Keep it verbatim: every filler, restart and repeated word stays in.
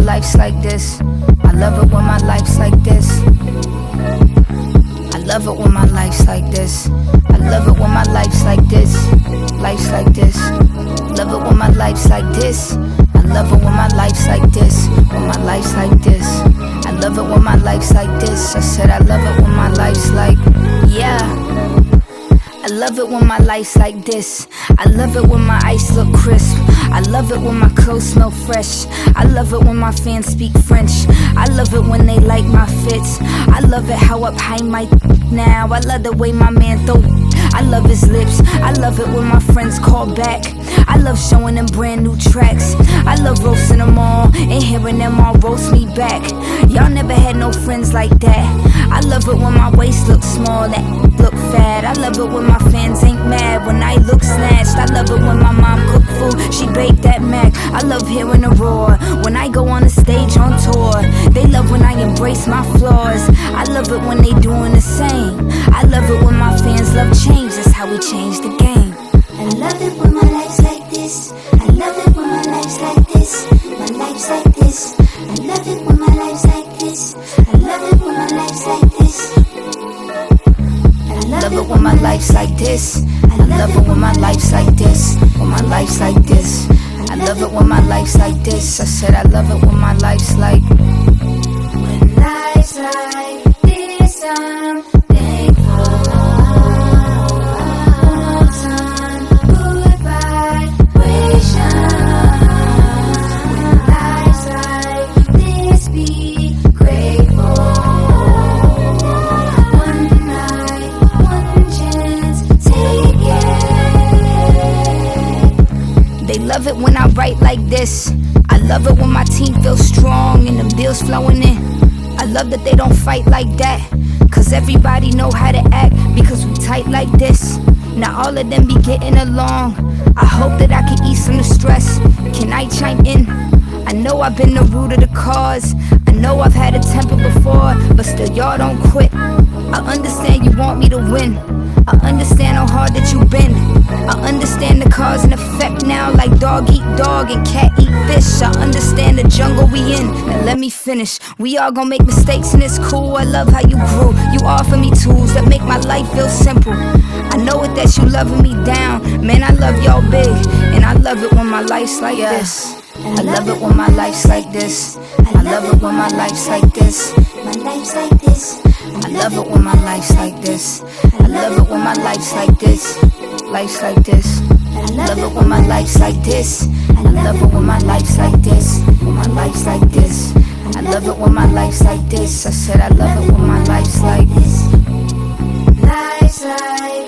life's like this. I love it when my life's like this. I love it when my life's like this. I love it when my life's like this. Life's like this. Love it when my life's like this. I love it when my life's like this. When my life's like this. I love it when my life's like this. I said I love it when my life's like, yeah. I love it when my life's like this. I love it when my ice look crisp. I love it when my clothes smell fresh. I love it when my fans speak French. I love it when they like my fits. I love it how up high my now. I love the way my man throw. I love his lips. I love it when my friends call back. I love showing them brand new tracks. I love roasting them all and hearing them all roast me back. Y'all never had no friends like that. I love it when my waist looks small, that look fat. I love it when my fans ain't mad when I look snatched. I love it when my mom cook food, she baked that mac. I love hearing the roar when I go on the stage on tour. They love when I embrace my flaws. I love it when they doing the same. I love it when my fans love change. That's how we change the game. I love it when my life's like this. I love it when my life's like this. My life's like this. I love it when my life's like this. I love it when my life's like this. I love it when my life's like this. I love it when my life's like this. When my life's like this. I love it when my life's like this. I said I love it when my life's like. When life's like this, I'm thankful. Love it when I write like this. I love it when my team feels strong and them deals flowing in. I love that they don't fight like that, cause everybody know how to act because we tight like this. Now all of them be getting along. I hope that I can ease some of the stress. Can I chime in? I know I've been the root of the cause. I know I've had a temper before, but still y'all don't quit. I understand you want me to win. I understand how hard that you've been. I understand the cause and effect now, like dog eat dog and cat eat fish. I understand the jungle we in. Now let me finish. We all gon' make mistakes and it's cool. I love how you grew. You offer me tools that make my life feel simple. I know it that you loving me down. Man, I love y'all big, and I love it when my life's like yeah. this. I love it when my life's like this. I love it when my life's like this. My life's like this. I love it when my life's like this. I love it when my life's like this. Life's like this. I love it when my life's like this. I love it when my life's like this. When my life's like this. I love it when my life's like this. I said I love it when my life's like this. Life's like